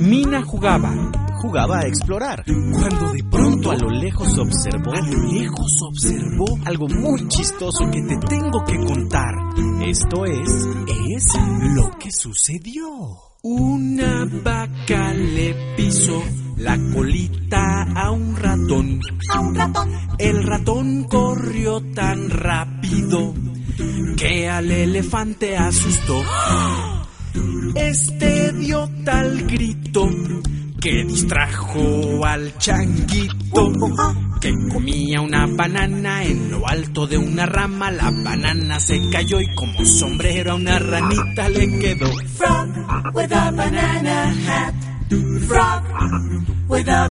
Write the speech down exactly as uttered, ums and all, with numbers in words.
Mina jugaba. Jugaba a explorar. Cuando de pronto A lo lejos observó. a lo lejos observó Algo muy chistoso que te tengo que contar. Esto es... es lo que sucedió. una vaca le pisó la colita a un ratón. A un ratón. El ratón corrió tan rápido que al elefante asustó. Este dio tal grito que distrajo al changuito, que comía una banana en lo alto de una rama. La banana se cayó y como sombrero a una ranita le quedó. Frog with a banana hat. Frog with a